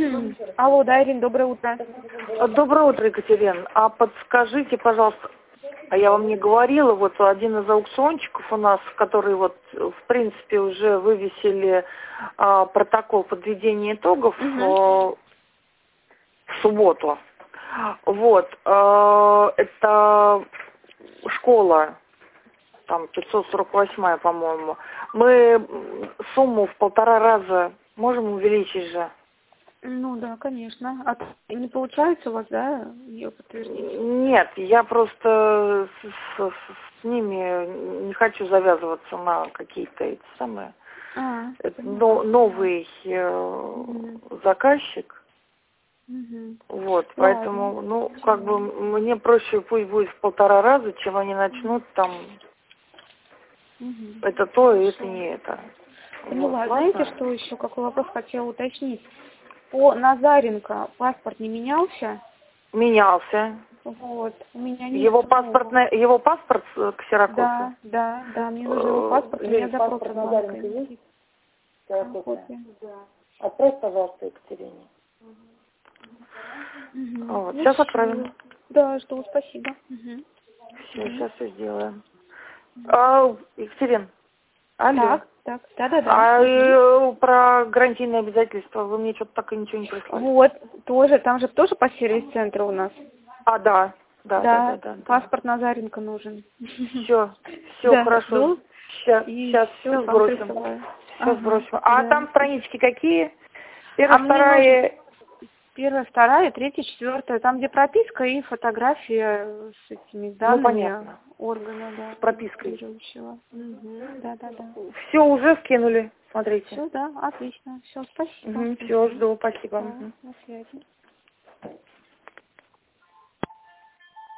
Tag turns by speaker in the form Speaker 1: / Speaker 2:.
Speaker 1: Алло, да, Ирина, доброе утро.
Speaker 2: Доброе утро, Екатерина. А подскажите, пожалуйста, а я вам не говорила, вот один из аукциончиков у нас, который вот, в принципе, уже вывесили протокол подведения итогов в субботу. Вот, это школа, там 548, по-моему. Мы сумму в 1,5 раза можем увеличить же?
Speaker 1: Ну да, конечно. А не получается у вас, да, ее подтвердить?
Speaker 2: Нет, я просто с ними не хочу завязываться на какие-то эти самые. Новый заказчик. Вот, поэтому, ну, как бы мне проще пусть будет в 1,5 раза, чем они начнут там это то, и это не это.
Speaker 1: Поняла. Вот, знаете, что еще, какой вопрос хотела уточнить? По Назаренко паспорт не менялся?
Speaker 2: Менялся.
Speaker 1: Вот, у меня нет.
Speaker 2: Его паспорт ксерокопия?
Speaker 1: Да, мне нужен его паспорт, у меня запрос от Назаренко есть.
Speaker 2: Отправь, пожалуйста, Екатерине. Вот, сейчас отправим.
Speaker 1: Да, жду, спасибо.
Speaker 2: Все, сейчас все сделаем. Екатерина, алло.
Speaker 1: Да.
Speaker 2: А про гарантийные обязательства вы мне что-то так и ничего не прислали?
Speaker 1: Вот, тоже, там же тоже по сервис-центру у нас.
Speaker 2: Да.
Speaker 1: Паспорт Назаренко нужен.
Speaker 2: Все, хорошо. Сейчас все сбросим. А там странички какие?
Speaker 1: Первая, вторая, третья, четвертая. Там, где прописка и фотография с этими данными органа,
Speaker 2: с пропиской.
Speaker 1: Да.
Speaker 2: Все уже скинули, смотрите.
Speaker 1: Все, да, отлично. Все, спасибо.
Speaker 2: Все, жду, спасибо.
Speaker 1: На связи.